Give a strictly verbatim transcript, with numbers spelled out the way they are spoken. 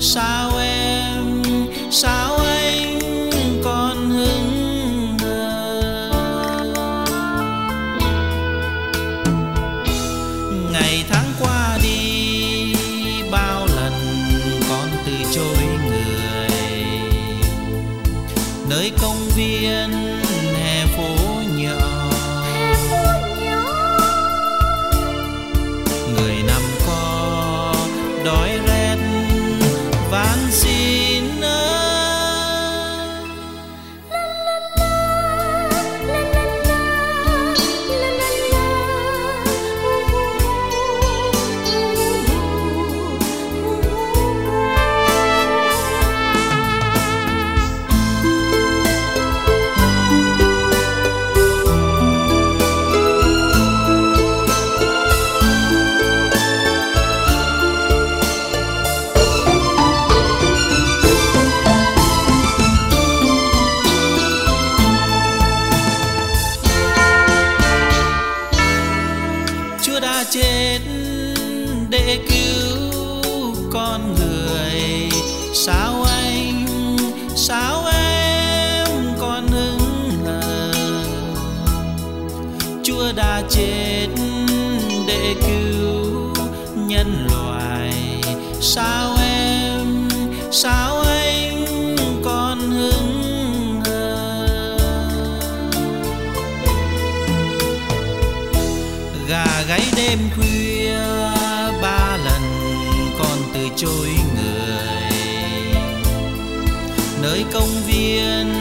sao em, sao anh còn hững hờ. Ngày tháng qua đi bao lần con từ chối người, nơi công viên hè phố nhỏ, người nằm co đói rét van xin ơi. Chúa đã chết để cứu con người, sao anh, sao em còn hững hờ. Chúa đã chết để cứu nhân loại, sao em, sao anh còn hững hờ. Gà gáy đêm khuya ba lần con từ chối người, nơi công viên